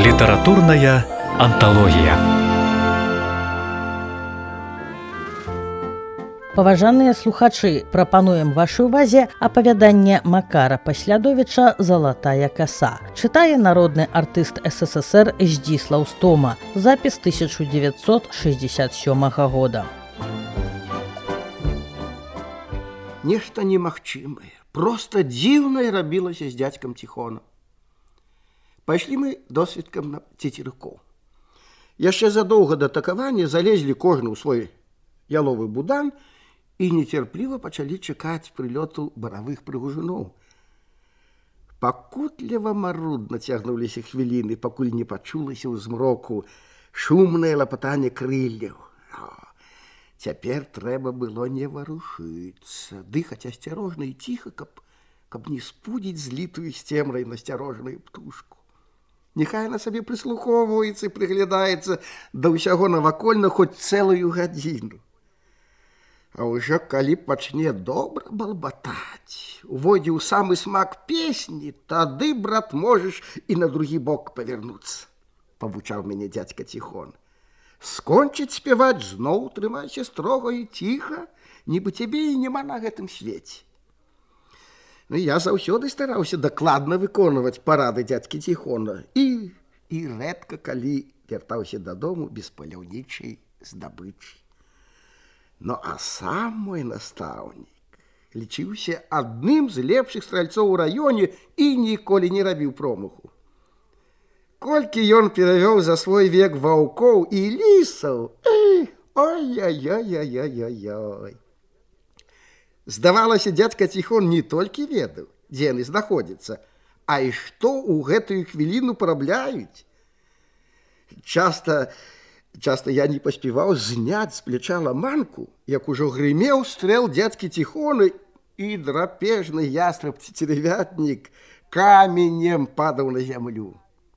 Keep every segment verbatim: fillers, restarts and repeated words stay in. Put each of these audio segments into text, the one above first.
Літаратурная анталогія. Паважаныя слухачы, прапануем вашай увазе апавяданне Макара Паслядовіча «Залатая коса». Чытае народны артыст СССР Здзіслаў Стома. Запіс тысяча девятьсот шестьдесят сёмага года. Нешта немагчымае, проста дзіўнае рабілася з дзядзькам Ціхонам. Пайшлі мы досвідкам на цецерыкоў. Яшчэ задоўга да такавання залезлі кожны ў свой яловы будан і нецярпліва пачалі чакаць прылёту баравых прыгужуноў. Пакутліва марудна цягнуліся хвіліны, пакуль не пачулася ў змроку шумнае лапатанне крылляў. Цяпер трэба было не варушыцца, дыхаць асцярожна і ціха, каб, каб не спудзіць злітую з цемрай насцярожаную птушку. Няхай на сабе прыслухоўваецца і прыглядаецца да ўсяго навакольна хоць цэлую гадзіну. А ўжо калі пачне добра балбатаць, увойдзе ў самы смак песні, тады, брат, можаш і на другі бок павярнуцца, павучаў мяне дзядзька Ціхон. Скончыць спяваць зноў трымайся строга і ціха, нібы цябе і няма на гэтым свеце. Ну, я заўсёды стараўся дакладна выконваць парады дзядзькі Ціхона і, і рэдка калі вяртаўся дадому без паляўнічай здабычы. Ну, а сам мой настаўнік лічыўся адным з лепшых стральцоў у раёне і ніколі не рабіў промаху. Колькі ён перавёў за свой век ваўкоў і лісаў, ой-ой-ой-ой-ой-ой. Здавалася, дзядзька Ціхон не толькі ведаў, дзе яны знаходзяцца, а і што ў гэтую хвіліну парабляюць. Часта, часта я не паспяваў зняць з пляча ламанку, як ужо грымеў стрэл дзядзькі Ціхона, і драпежны ястраб церевятнік каменем падаў на зямлю.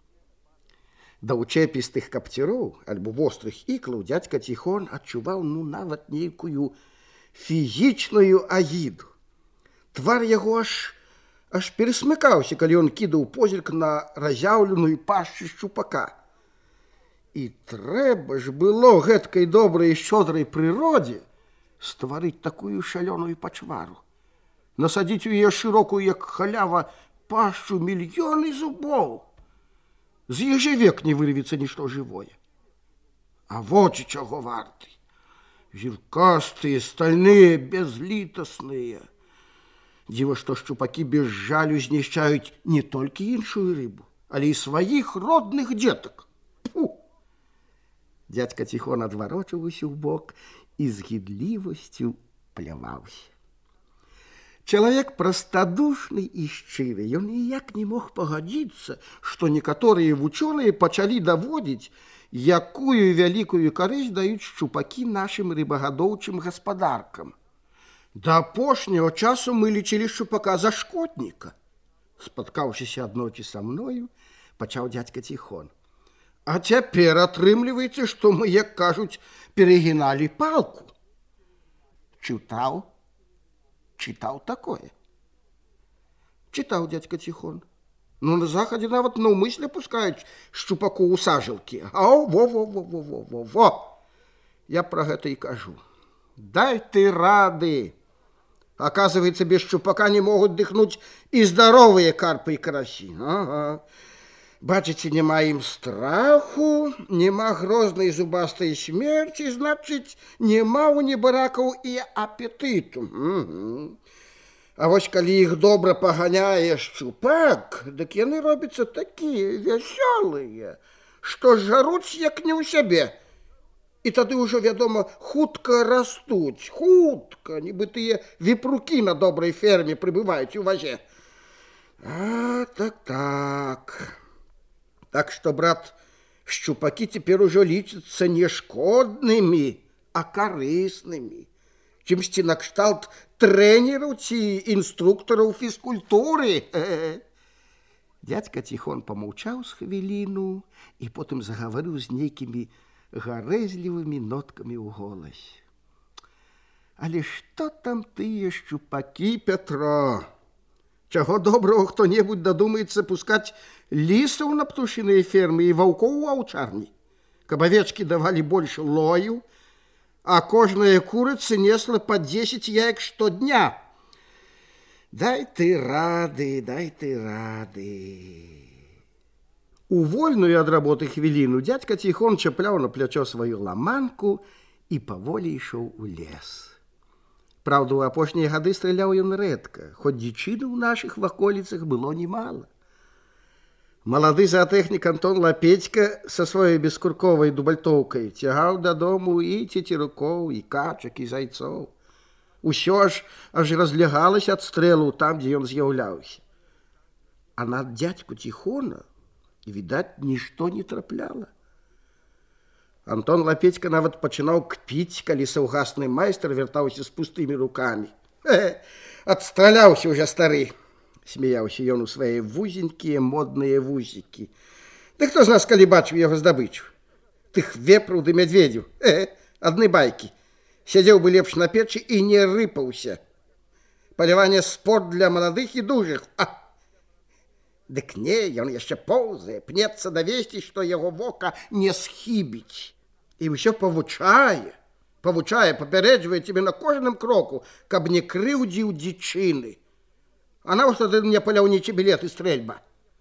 Да ўчэпістых капцяроў альбо вострых іклаў дзядзька Ціхон адчуваў ну нават нейкую фізічную агіду. Твар яго аж, аж пересмыкаўся, калі ён кідаў позірк на разяўленую пашчу шчупака. І трэба ж было гэткай добрай і шчодрай прыродзе стварыць такую шалёную пачвару, насадзіць у яе шырокую, як халява, пашчу мільёны зубоў. З іх жа век не вырвецца нішто жывое. А вочы чаго варты? Зіркастыя, стальныя, бязлітасныя. Дзіва, што шчупакі без жалю знішчаюць не толькі іншую рыбу, але і сваіх родных дзетак. Фу! Дзядзька Ціхон адварочваўся ў бок і з гідлівасцю пляваўся. Чалавек прастадушны і шчыры, ён ніяк не мог пагадзіцца, што некаторыя вучоныя пачалі даводзіць, якую вялікую карысць даюць шчупакі нашым рыбагадоўчым гаспадаркам. Да апошняго часу мы лічылі шчупака за шкодніка. Спаткаўшыся аднойчы са мною, пачаў дзядзька Ціхон. А цяпер атрымліваецца, што мы, як кажуць, перагіналі палку. Чытаў? Чытаў такое? Чытаў, дзядзька Ціхон. Ну, на захадзе нават наўмысля пускаюць шчупаку ў сажалкі. Ау, во-во-во-во-во-во. Я пра гэта і кажу. Дай ты рады. Аказваецца, без шчупака не могуць дыхнуць і здаровыя карпы і карасі. Ага. Бачыце, няма ім страху, няма грознай зубастай смерці, значыць, няма ў небаракаў і апетыту. Угу. А вось калі іх добра паганяе шчупак, дык яны робяцца такія вясёлыя, што жаруць як не ў сябе. І тады ўжо, вядома, хутка растуць, хутка, нібы тыя віпрукі на добрай ферме прыбываюць у вазе. А, так-так. Так што, брат, шчупакі цяпер ужо лічацца не шкоднымі, а карыснымі. Чымсьці накшталт трэнераў ці інструктараў фізкультуры. Дзядзька Ціхон памаўчаў з хвіліну і потым загаварыў з нейкімі гарэзлівымі ноткамі ў голасе. Але што там тыя шчупакі, Пятро? Чаго доброго хто-небудзь дадумаецца пускаць лісаў на птушыныя фермы і ваўкоў у аўчарні, каб авечкі давалі больш лою, а кожная курыца несла па дзесяць яек штодня. Дай ты рады, дай ты рады. У вольную ад работы хвіліну дядька Ціхон чапляў на плячо сваю ламанку і паволі ішоў у лес. Праўда, у апошнія гады страляў ён рэдка, хоць дзічыны ў нашых ваколіцах было немало. Малады заатэхнік Антон Лапецька са сваёй бескурковай дубальтоўкай цягаў дадому і цецерукоў, і качак, і зайцоў. Усё ж аж разлягалася ад стрэлу там, дзе ён з'яўляўся. А на дядьку Ціхона, відаць, нішто не трапляла. Антон Лапецька нават пачынаў кпіць, калі саўгасны майстар вяртаўся з пустымі рукамі. Э, адстраляўся ўжо стары, смяяўся ён у свае вузенькія модныя вузікі. Ды хто з нас калі бачыў яго здабычу? Тых вепраў ды мядзведзяў, э, адны байкі. Сядзеў бы лепш на печы і не рыпаўся. Паляванне спорт для маладых і дужых. А! Дык не, ён яшчэ поўзае, пнецца давесці, што яго вока не схібіць. І ўсё павучае, павучае, папярэджвае цябе на кожным кроку, каб не крыўдзіў дзічыны. А навошта тады мне паляўнічы білет і стрэльба?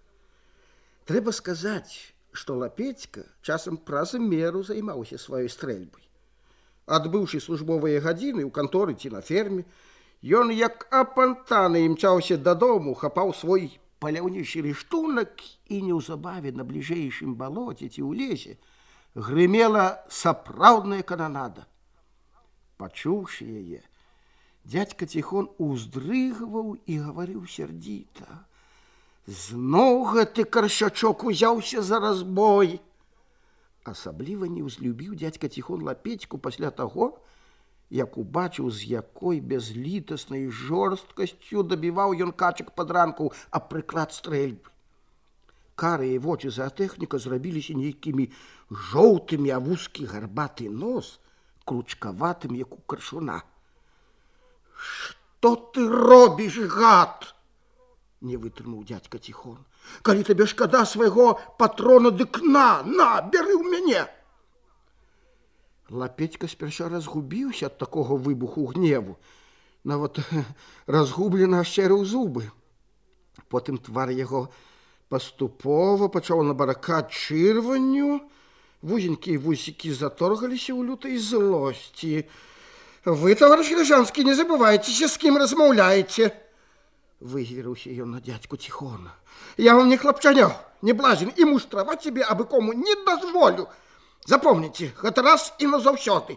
Трэба сказаць, што Лапецька часам праз меру займаўся сваёй стрэльбай. Адбыўшы службовыя гадзіны ў канторы ці на ферме, ён як апантаны імчаўся дадому, хапаў свой паляўнічы рыштунак і неўзабаве на бліжэйшым балоце ці ў лесе грымела сапраўдная кананада. Пачуўшы яе, дядька Ціхон уздрыгваў і гаварыў сярдзіта: «Зноў гэты каршачок узяўся за разбой!» Асабліва не ўзлюбіў дядька Ціхон Лапецьку пасля таго, як убачыў, з якой бязлітаснай жорсткасцю дабіваў ён качак пад ранку аб прыклад стрэльбы. Карыя вочы заатэхніка зрабіліся нейкімі жоўтымі, а вузкі гарбаты нос кручкаватым, як у каршуна. «Што ты робіш, гад?» – не вытрымаў дядька Ціхон. «Калі табе шкада свайго патрона, дык на, на, бяры ў мяне!» Лапецька спярша разгубіўся ад такога выбуху гневу, нават разгублена ашчэрыў зубы. Потым твар яго паступова пачаў набаракаць чырванню, вузенькія вусікі заторгаліся ў лютай злосці. «Вы, таварыш Ляжанскі, не забывайцеся, з кім размаўляеце!» Выгірыўся ён на дядьку Ціхона. «Я вам не хлапчанё, не блазень, і муштраваць цябе абы кому не дазволю! Запомніце, гэта раз і назаўсёды!»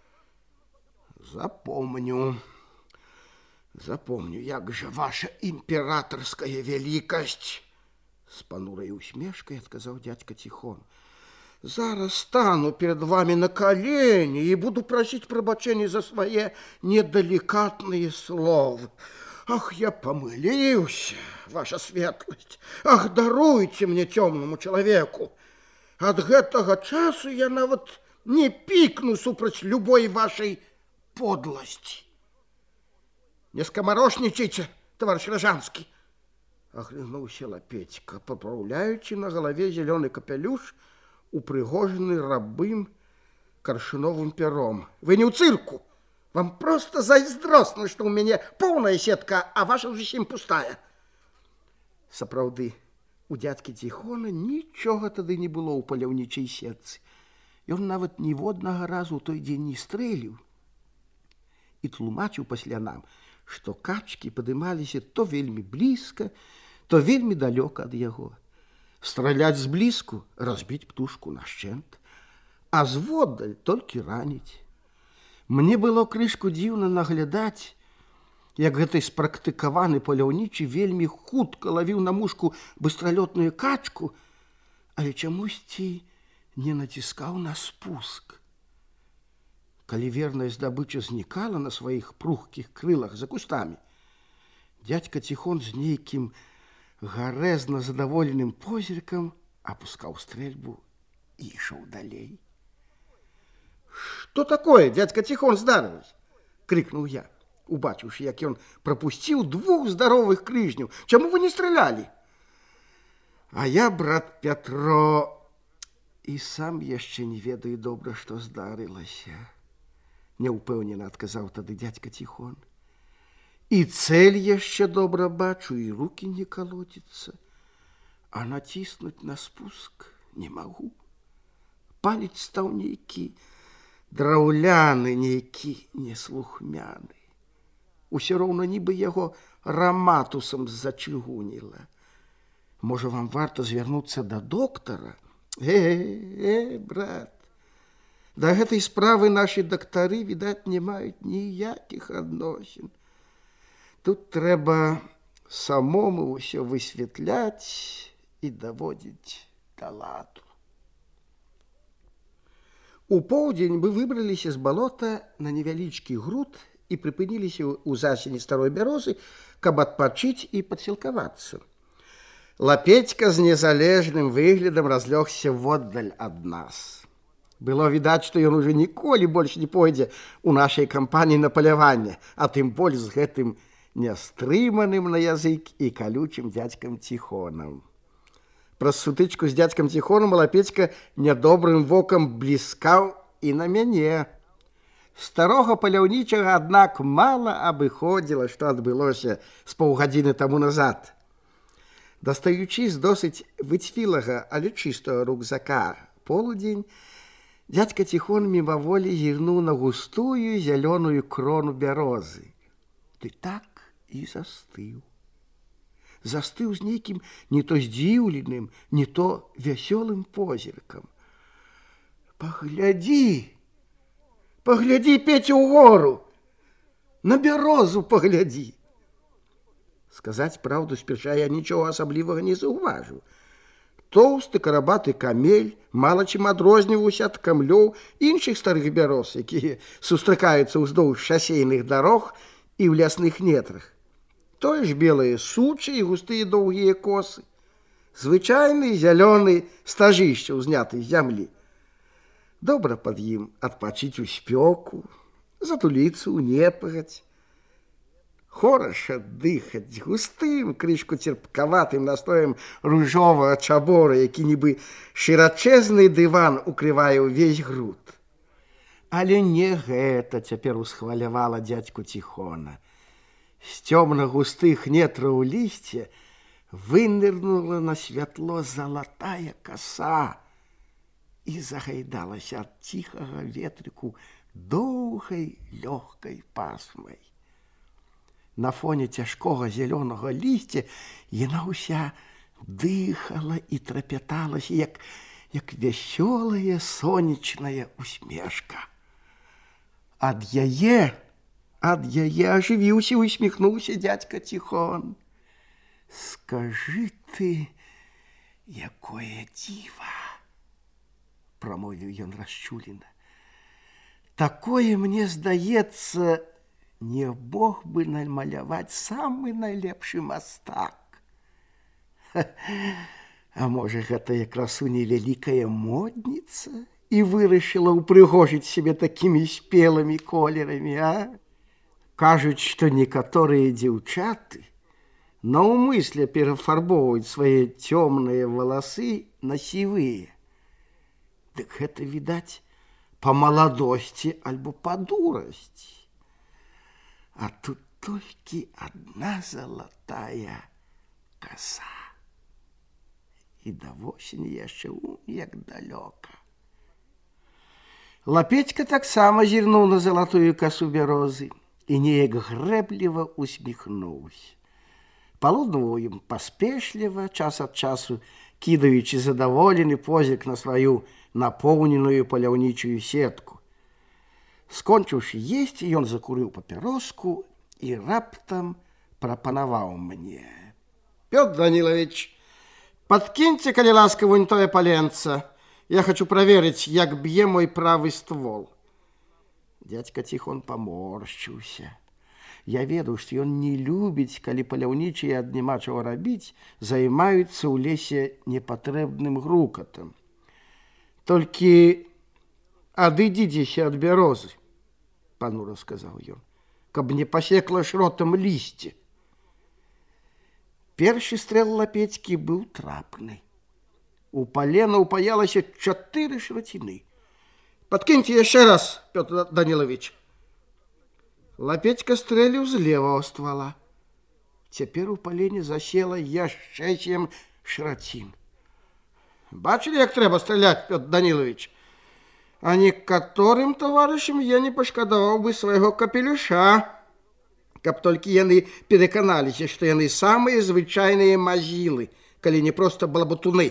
«Запомню, запомню, як жа ваша імператорская велікасць!» З панурай усмешкай адказаў дядька Ціхон. «Зараз стану перед вами на колени і буду просіць прабачэння за свае недалікатныя словы. Ах, я памыліўся, ваша светласць! Ах, даруйце мне, цёмнаму чалавеку! Ад гэтага часу я нават не пікну супраць любой вашай подласці. Не скамарошнічайце, таварыш Ляжанскі!» Аглянуўся Лапецька, папраўляючы на галаве зялёны капялюш, упрыгожаны рабым каршуновым пяром. «Вы не ў цырку! Вам проста зайздросна, што ў мяне поўная сетка, а ваша зусім пустая!» Сапраўды, у дядькі Ціхона нічога тады не было ў паляўнічай сетцы. Ён нават ніводнага разу ў той дзень не стрэліў. І тлумачыў пасля нам, што качкі падымаліся то вельмі блізка, то вельмі далёка ад яго. Страляць зблізку, разбіць птушку нашчэнт, а зводдаль толькі раніць. Мне было крышку дзіўна наглядаць, як гэты спрактыкаваны паляўнічы вельмі хутка лавіў на мушку быстралётную качку, але чамусьці не націскаў на спуск. Калі верная здабыча знікала на сваіх пругкіх крылах за кустамі, дядька Ціхон з нейкім гарэзна задаволеным позіркам апускаў стрэльбу і ішоў далей. «Что такое, дядька Ціхон, здарылось?» – крикнул я. убачыўшы, як ён прапусціў двух здаровых крыжняў. Чаму вы не стралялі? А я, брат Пятро, і сам яшчэ не ведаю добра, што здарылася. Няўпэўнена адказаў тады дядька Тихон. І цэль яшчэ добра бачу, і рукі не калоціцца. А націснуць на спуск не магу. Палец стаў нейкі драўляны, нейкі неслухмяны. Усё роўна нібы яго раматусам зачыгуніла. Можа, вам варта звярнуцца да доктара? Э, э, брат, да гэтай справы нашы дактары, відаць, не маюць ніякіх адносін. Тут трэба самому ўсё высвятляць і даводзіць да ладу. У поўдзень мы выбраліся з балота на невялічкі груд і прыпыніліся ў засені старой бярозы, каб адпачыць і падсілкавацца. Лапецька з незалежным выглядам разлёгся воддаль ад нас. Было відаць, што ён ужо ніколі больш не пойдзе ў нашай кампаніі на паляванне, а тым больш з гэтым нястрыманым на язык і калючым дзядзькам Тихоном. Праз сутычку з дзядзькам Тихоном Лапецька нядобрым вокам бліскаў і на мяне. Старога паляўнічага, аднак, мала абыходзіла, што адбылося з паўгадзіны таму назад. Дастаючы з досыць выцвілага, але чыстага рюкзака полудзень, дзядзька Тихон мімаволі зірнуў на густую зялёную крону бярозы. Ты так і застыў. Застыў з нейкім не то здзіўленым, не то вясёлым позіркам. Паглядзі, паглядзі, Петя, угору, на бярозу паглядзі. Сказаць праўду, спярша я нічога асаблівага не заўважыў. Тоўсты карабаты камель мала чым адрозніваўся ад камлёў іншых старых бяроз, якія сустракаюцца ўздоўж шасейных дарог і ў лясных нетрах. Тое ж белыя сучы і густыя доўгія косы, звычайны зялёны стажышча ўзнятай зямлі. Добра пад ім адпачыць у спёку, затуліцца ў непагадзь. Хораша дыхаць густым, крышку церпкаватым настоем ружовага чабора, які нібы шырачэзны дыван укрывае ўвесь груд. Але не гэта цяпер усхвалявала дзядзьку Тихона. З цёмна-густых нетраў лісця вынырнула на святло залатая каса і загайдалася ад ціхага ветрыку доўгай лёгкай пасмай. На фоне цяжкога зялёнага лісця яна ўся дыхала і трапяталася, як, як вясёлая сонечная усмешка. Ад яе, ад яе ажывіўся, усміхнуўся дзядзька Тихон. Скажы ты, якое дзіва, прамовіў ён расчулена. Такое, мне здаецца, не мог бы намаляваць самы найлепшы мастак. А можа, гэтая красуня вялікая модніца і вырашыла ўпрыгожыць сябе такімі спелымі колерамі, а? Кажуць, што некаторыя дзяўчаты наўмысля перафарбоўваюць свае цёмныя валасы на сівыя. Дык гэта, відаць, па маладосці альбо па дурасці. А тут толькі адна залатая каса. І да восені яшчэ у, як далёка. Лапецька таксама зірнуў на залатую касу бярозы і неяк грэбліва усміхнуўся. Палуднуваў ім паспешліва, час ад часу кідаючы задаволены позірк на сваю напоўненую паляўнічую сетку. Скончыўшы есці, ён закурыў папяроску і раптам прапанаваў мне. Пётр Данилович, подкиньте, калі ласка, вунь тое паленца. Я хочу праверыць, як б'е мой правы ствол. Дядзька Тихон паморшчыўся. Я ведаў, што ён не любіць, калі паляўнічыя ад няма чаго рабіць, займаюцца ў лесе непатрэбным грукатам. Толькі адыдзіцеся ад бярозы, панура сказаў ён. каб не пасекла шротам лісце. Першы стрэл Лапецькі быў трапны. У палена упаялася чатыры шраціны. Падкіньце яшчэ раз, Пётр Данілович. Лапецька стрэліў з левого ствала. Цяпер у палене засела яшчэ сем шрацін. Бачылі, як трэба страляць, Пётр Данілович? А некаторым таварышам я не пашкадаваў бы свайго капелюша, каб толькі яны пераканаліся, што яны самыя звычайныя мазілы, калі не проста балабутуны.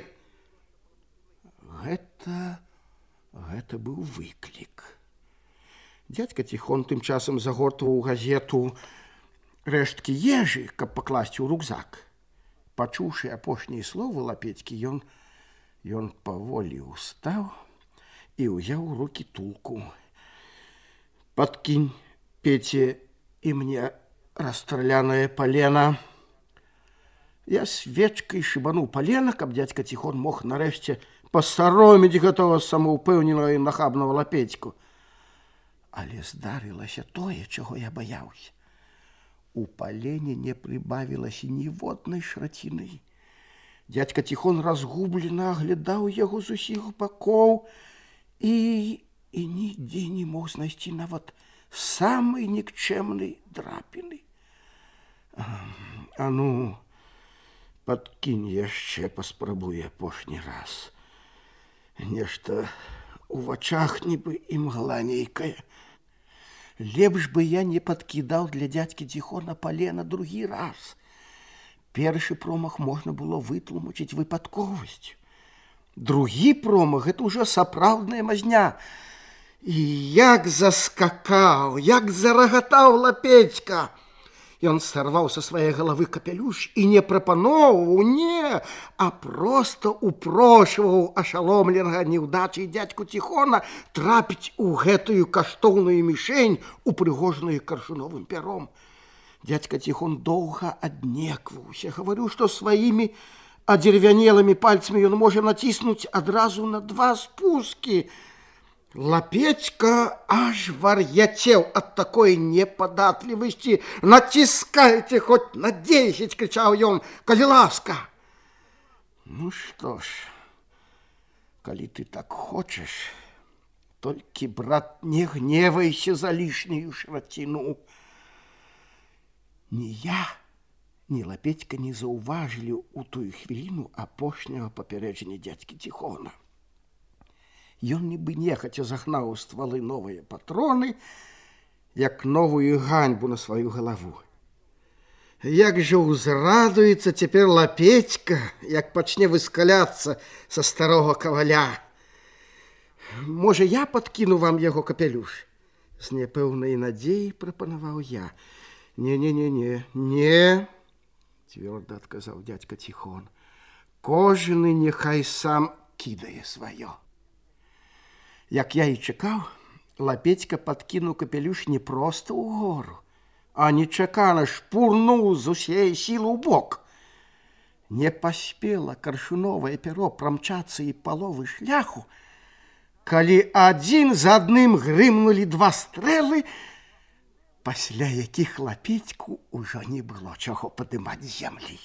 Гэта... гэта быў выклік. Дядька Тихон тым часам загортваў у газету рэшткі ежы, каб пакласці ў рюкзак. Пачуўшы апошнія словы Лапецькі, ён, ён паволі ўстаў і ўзяў у рукі тулку. Падкінь, Пеце, і мне расстраляное палена. Я свечкай шыбануў палена, каб дядька Тихон мог нарэшце пасароміць гэтага самаўпэўненага і нахабнага Лапецьку. Але здарылася тое, чаго я баяўся. У палене не прыбавілася ніводнай шраціны. Дядька Тихон разгублена аглядаў яго з усіх бакоў і, і нідзе не мог знайсці нават самай нікчэмнай драпіны. А ну, падкінь яшчэ, паспрабуй апошні раз. Нешта у вачах нібы імгла нейкая. Лепш бы я не падкідаў для дядькі Тихона палена другі раз. Першы промах можна было вытлумачыць выпадковасцю. Другі промах – гэта ўжо сапраўдная мазня. І як заскакаў, як зарагатаў Лапецька! Ён сарваў са свае галавы капелюш і не прапаноўваў, не, а проста упрошваў ашаломленага неўдачай дядьку Тихона трапіць у гэтую каштоўную мішень, упрыгожаную каршуновым пяром. Дядька Тихон доўга аднекваўся, гаварыў, што сваімі адзервянелымі пальцамі ён можа націснуць адразу на два спускі. Лапецька аж вар'яцеў ад такой непадатлівасці. «Націскайце хоць на дзесяць!» – крычаў ён. «Калі ласка!» Ну што ж, калі ты так хочаш, толькі, брат, не гневайся за лішнюю шраціну. Ні я, ні Лапецька не заўважылі ў тую хвіліну апошняга папярэджання дядзькі Тихона. Ён нібы нехаця загнаў у ствалы новыя патроны, як новую ганьбу на сваю галаву. Як жа ўзрадуецца цяпер Лапецька, як пачне выскаляцца са старога каваля. Можа, я падкіну вам яго капелюш? З няпэўнай надзеяй прапанаваў я. Не-не-не-не, не, цвёрда адказаў дядька Тихон. Кожны няхай сам кідае сваё. Як я і чакаў, Лапецька падкінуў капелюш не проста ў гору, а нечакана шпурнуў з усей сілы ў бок. Не паспела каршуновае пяро прамчацца і паловы шляху, калі адзін за адным грымнулі два стрэлы, пасля якіх Лапецьку ўжо не было чаго падымаць з зямлі.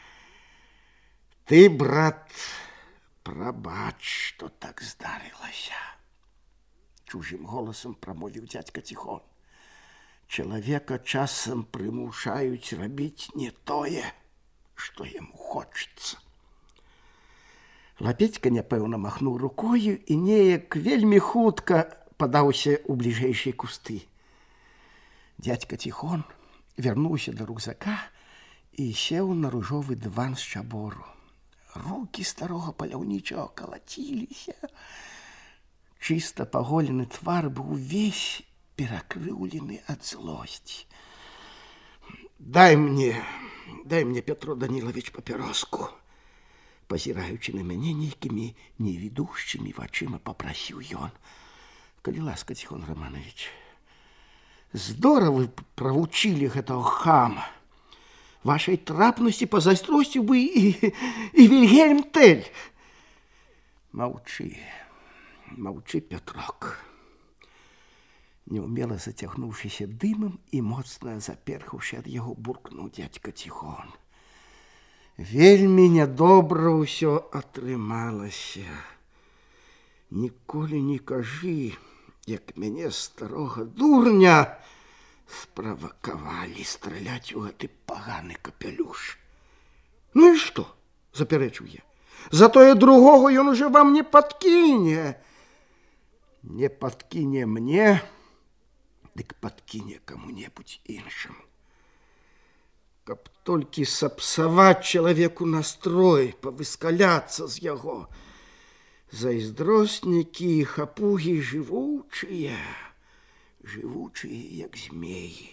Ты, брат, прабач, што так здарылася. Чужым голасам прамовіў дядька Тихон. Чалавека часам прымушаюць рабіць не тое, што яму хочацца. Лапецька няпэўна махнуў рукою і неяк вельмі хутка падаўся ў бліжэйшыя кусты. Дядька Тихон вярнуўся да рюкзака і сеў на ружовы дыван з чабору. Рукі старога паляўнічага калаціліся. Чыста паголены твар быў увесь перакрыўлены ад злосці. Дай мне, дай мне, Петро Данілович, папяроску. Пазіраючы на мяне нейкімі невідушчымі вачыма папрасіў ён. Калі ласка, Тихон Романович, здорова вы правучылі гэтага хама. Вашай трапнасці пазайстросціў бы і, і Вільгельм Тель. Маўчы. Маўчы, Пятрок. Неумело зацягнуўшыся дымам і моцна заперхаўшы ад яго, буркнуў дядька Тихон. Вельмі нядобра ўсё атрымалася. Ніколі не кажы, як мяне старога дурня справакавалі страляць у гэты паганы капялюш. Ну і што? Запярэчыў я. Затое другого ён уже вам не падкіне. Не падкіне мне, дык падкіне каму-небудзь іншаму. Каб толькі сапсаваць чалавеку настрой, павыскаляцца з яго. Зайздроснікі і хапугі жывучыя, жывучыя, як змеі.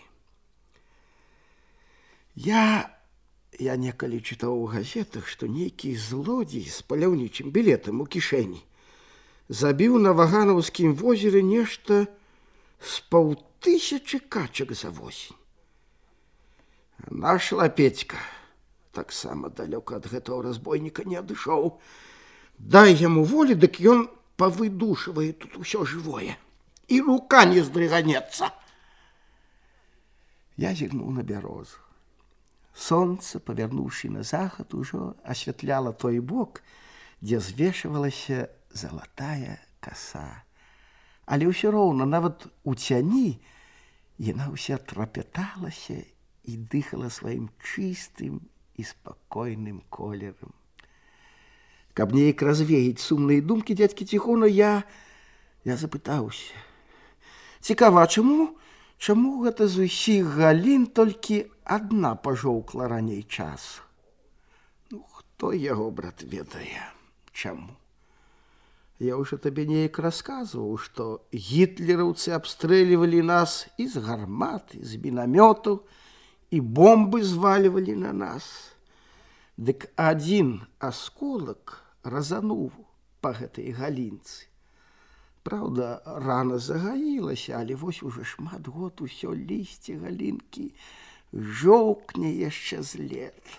Я, я некалі чытаў у газетах, што нейкі злодзей з паляўнічым білетам у кішэні забіў на Ваганаўскім возеры нешта з паўтысячы качак за восень. Наш Лапецька таксама далёка ад гэтага разбойніка не адышоў. Дай яму волі, дык ён павыдушвае тут усё жывое. І рука не здрыганецца. Я зірнуў на бярозу. Сонца, павярнуўшы на захад, ужо асвятляла той бок, дзе звешвалася залатая каса. Але ўсё роўна, нават у цяні, яна ўся трапяталася і дыхала сваім чыстым і спакойным колерам. Каб неяк развеяць сумныя думкі дзядзькі Тихона, я, я запытаўся. Цікава, чаму, чаму гэта з усіх галін толькі адна пажоўкла раней часу? Ну, хто яго, брат, ведае, чаму? Я ўжо табе неяк расказваў, што гітлераўцы абстрэльвалі нас і з гармат, і з мінамётаў, і бомбы звальвалі на нас. Дык адзін асколак разануў па гэтай галінцы. Праўда, рана загаілася, але вось ужо шмат год усё лісце галінкі жоўкне яшчэ з лета.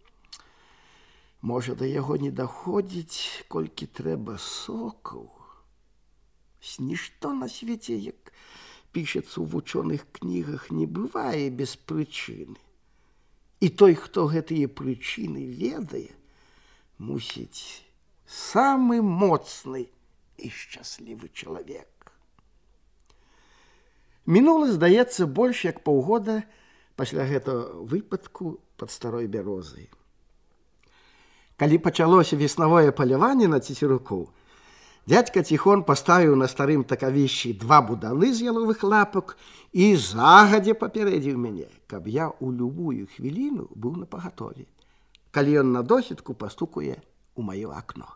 Можа, да яго не даходзіць, колькі трэба сокаў. Нішто на свеце, як пішацца ў вучоных кнігах, не бывае без прычыны. І той, хто гэтыя прычыны ведае, мусіць самы моцны і шчаслівы чалавек. Мінула, здаецца, больш як паўгода пасля гэтага выпадку пад старой бярозай. Калі пачалося веснавое паляванне на цецерукоў, дядька Тихон паставіў на старым такавішчы два буданы з яловых лапак і загадзя папярэдзіў мяне, каб я ў любую хвіліну быў напагатове, калі ён на досведку пастукае ў маё акно.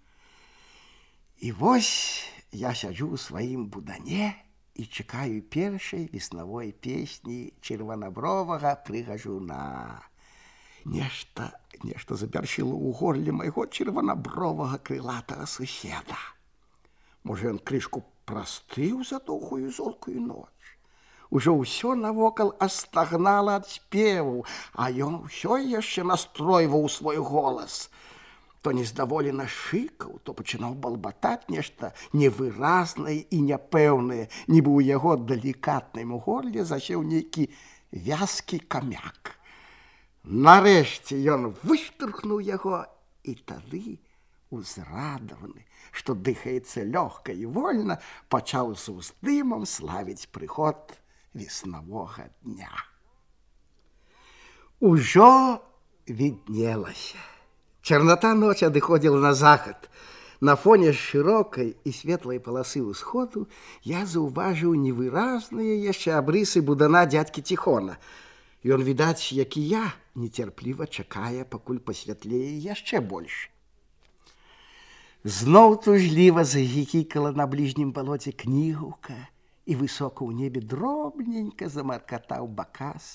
І вось я сяджу ў сваім будане і чакаю першай веснавой песні чырванабровага прыгажуна. Нешта, нешта запяршыла ў горле майго чырванабровага крылатага суседа. Можа, ён крышку прастыў за доўгую зоркую ноч. Ужо ўсё навокал астагнала ад спеву, а ён усё яшчэ настройваў свой голас. То нездаволена шыкаў, то пачынаў балбатаць нешта невыразнае і няпэўнае, нібы ў яго далікатным горле засеў нейкі вязкі камяк. Нарэшце ён выштурхнуў яго, і тады, узрадаваны, што дыхаецца лёгка і вольна, пачаў з уздымам славіць прыход веснавога дня. Ужо віднелася. Чарната ноч адыходзіла на захад. На фоне шырокай і светлай паласы ўсходу я заўважыў невыразныя яшчэ абрысы будана дзядзькі Тихона. Ён, відаць, як і я, нецярпліва чакае, пакуль пасвятлее яшчэ больш. Зноў тужліва загікікала на бліжнім балоце кнігаўка, і высока ў небе дробненька замаркатаў бакас.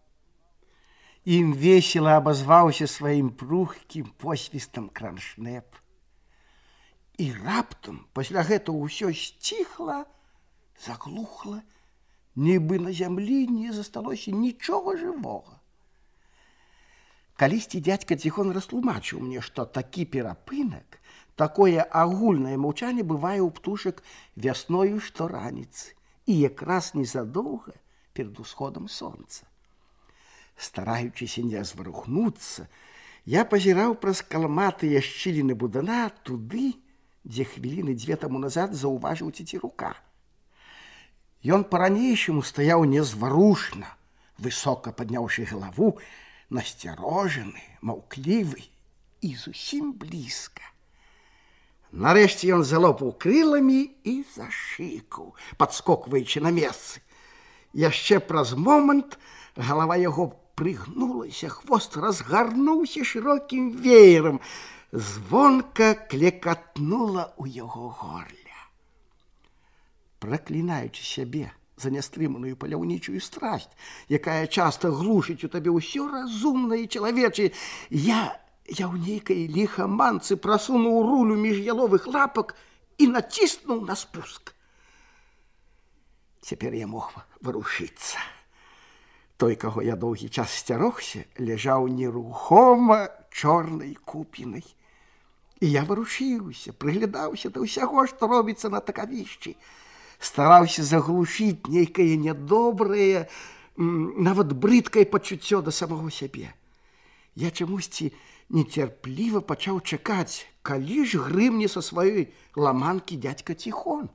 Ім весела абазваўся сваім прухкім посвістам краншнеп. І раптам пасля гэтага ўсё сціхла, заглухла, нібы на зямлі не засталося нічога жывога. Калісьці дзядзька Тихон растлумачыў мне, што такі перапынак, такое агульнае маўчанне бывае ў птушак вясною штораніцы і якраз незадоўга перад усходам сонца. Стараючыся не зварухнуцца, я пазіраў праз калматыя шчыліны будана туды, дзе хвіліны дзве таму назад заўважыў Цецярука. Ён па-ранейшаму стаяў незварушна, высока падняўшы галаву, насцярожаны, маўклівы і зусім блізка. Нарэшце ён залопаў крыламі і зашыкаў, падскокваючы на месцы. Яшчэ праз момант галава яго прыгнулася, хвост разгарнуўся шырокім веерам, звонка клекатнула ў яго горля. Праклінаючы сябе за нястрыманую паляўнічую страсць, якая часта глушыць у табе ўсё разумнае і чалавечае, я, я ў нейкай ліхаманцы прасунуў рулю між яловых лапак і націснуў на спуск. Цяпер я мог варушыцца. Той, каго я доўгі час сцярогся, ляжаў нерухома чорнай купінай. І я варушыўся, прыглядаўся да ўсяго, што робіцца на такавішчы. Стараўся заглушіць нейкае нядобрае, нават брыдкае пачуццё да самого сябе. Я чамусьці нецярпліва пачаў чакаць, калі ж грымне са сваёй ламанкі дядька Ціхон.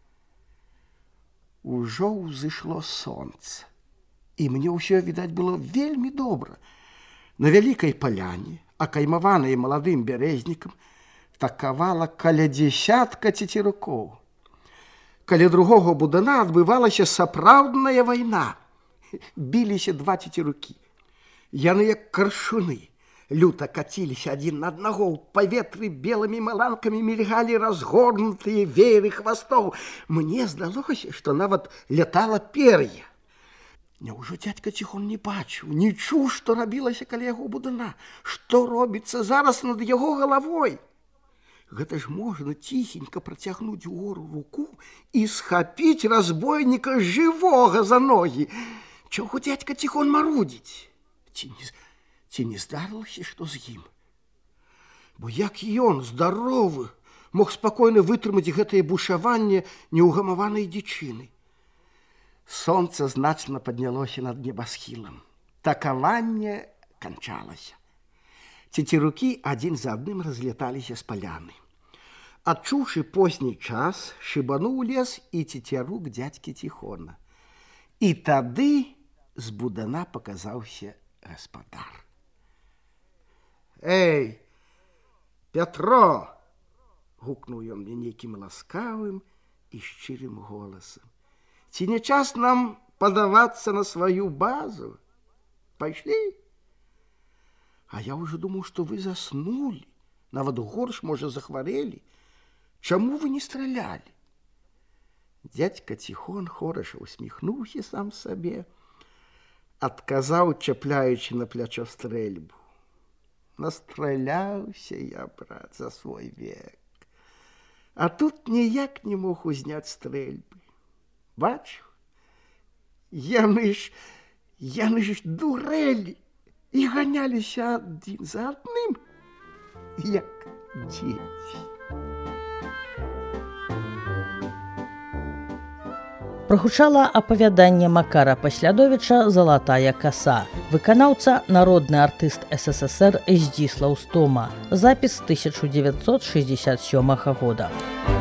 Ужо ўзышло сонца, і мне ўсё, відаць, было вельмі добра. На вялікай паляне, акаймаванай маладым бярэзнікам, такавала каля дзесятка цецерукоў. Каля другога будана адбывалася сапраўдная вайна. Біліся два цецерукі. Яны, як каршуны, люта каціліся адзін на аднаго, ў паветры белымі маланкамі мільгалі разгорнутыя вееры хвастоў. Мне здалося, што нават лятала пер'я. Няўжо дзядзька Ціхон не бачыў, не чуў, што рабілася каля яго будана, што робіцца зараз над яго галавой? Гэта ж можна ціхенька працягнуць угору руку і схапіць разбойніка жывога за ногі. Чаго дзядзька Ціхон марудзіць? Ці не, ці не здарылася, што з ім? Бо як ён, здаровы, мог спакойна вытрымаць гэтае бушаванне неўгамаванай дзічыны? Сонца значна паднялося над небасхілам. Такаванне канчалася. Цецерукі адзін за адным разлеталіся з паляны. Адчуўшы позні час, шыбануў лес і цецярук дзядзькі Ціхона. І тады з будана паказаўся гаспадар. «Эй, Пятро!» – гукнуў ён мне нейкім ласкавым і шчырым голасам. «Ці не час нам падавацца на сваю базу? Пайшлі?» А я ўжо думаў, што вы заснулі, нават горш, можа, захварэлі. Чаму вы не стралялі? Дзядзька Ціхон хораша усміхнуўся сам сабе, адказаў, чапляючы на плячо стрэльбу. Настраляўся я, брат, за свой век. А тут ніяк не мог узняць стрэльбы. Бачу, яны ж, яны ж дурэлі і ганяліся адзін за адным, як дзеці. Прагучала апавяданне Макара Паслядовіча «Залатая каса». Выканаўца народны артыст СССР Здзіслаў Стома. Запіс тысяча дзевяцьсот шэсцьдзесят сёмага года.